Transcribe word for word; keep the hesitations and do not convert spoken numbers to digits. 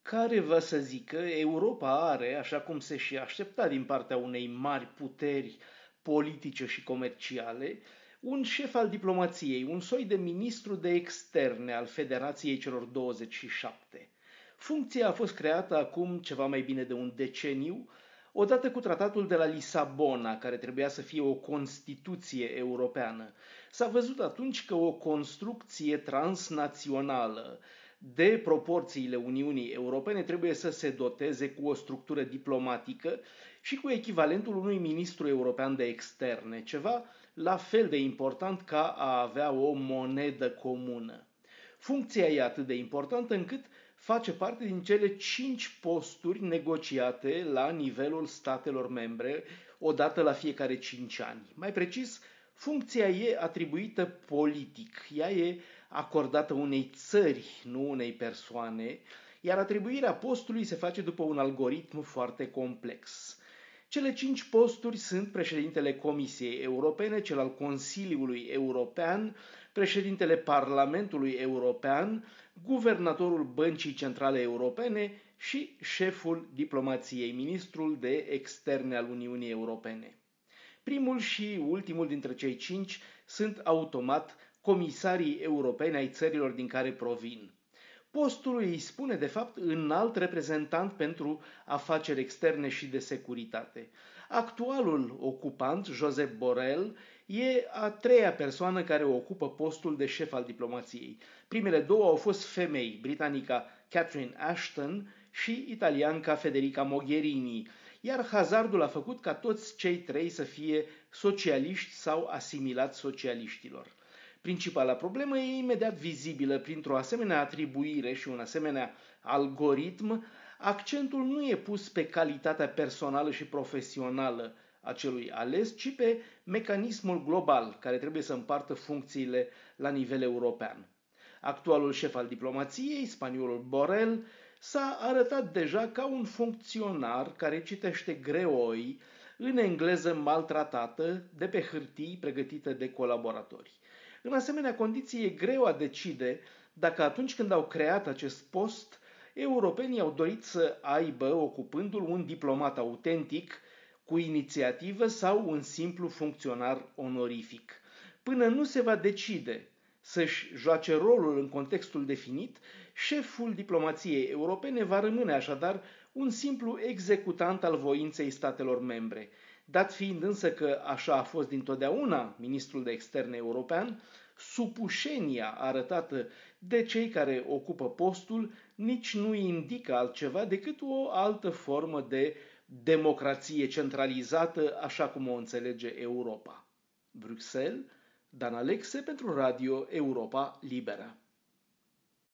care va să zică Europa are, așa cum se și aștepta din partea unei mari puteri politice și comerciale, un șef al diplomației, un soi de ministru de externe al Federației celor douăzeci și șapte. Funcția a fost creată acum ceva mai bine de un deceniu, odată cu tratatul de la Lisabona, care trebuia să fie o constituție europeană. S-a văzut atunci că o construcție transnațională de proporțiile Uniunii Europene trebuie să se doteze cu o structură diplomatică și cu echivalentul unui ministru european de externe, ceva la fel de important ca a avea o monedă comună. Funcția e atât de importantă încât face parte din cele cinci posturi negociate la nivelul statelor membre, odată la fiecare cinci ani. Mai precis, funcția e atribuită politic, ea e acordată unei țări, nu unei persoane, iar atribuirea postului se face după un algoritm foarte complex. Cele cinci posturi sunt președintele Comisiei Europene, cel al Consiliului European, președintele Parlamentului European, guvernatorul Băncii Centrale Europene și șeful diplomației, ministrul de externe al Uniunii Europene. Primul și ultimul dintre cei cinci sunt automat comisarii europeni ai țărilor din care provin. Postul îi spune de fapt înalt reprezentant pentru afaceri externe și de securitate. Actualul ocupant, Josep Borrell, e a treia persoană care ocupă postul de șef al diplomației. Primele două au fost femei, britanica Catherine Ashton și italianca Federica Mogherini, iar hazardul a făcut ca toți cei trei să fie socialiști sau asimilați socialiștilor. Principala problemă e imediat vizibilă printr-o asemenea atribuire și un asemenea algoritm. Accentul nu e pus pe calitatea personală și profesională a celui ales, ci pe mecanismul global care trebuie să împartă funcțiile la nivel european. Actualul șef al diplomației, spaniolul Borrell, s-a arătat deja ca un funcționar care citește greoi în engleză maltratată de pe hârtii pregătite de colaboratori. În asemenea condiții e greu a decide dacă atunci când au creat acest post, europenii au dorit să aibă ocupându-l un diplomat autentic, cu inițiativă sau un simplu funcționar onorific. Până nu se va decide să-și joace rolul în contextul definit, șeful diplomației europene va rămâne așadar un simplu executant al voinței statelor membre. Dat fiind însă că așa a fost dintotdeauna ministrul de externe european, supușenia arătată de cei care ocupă postul nici nu indică altceva decât o altă formă de democrație centralizată, așa cum o înțelege Europa. Bruxelles, Dan Alexe pentru Radio Europa Liberă.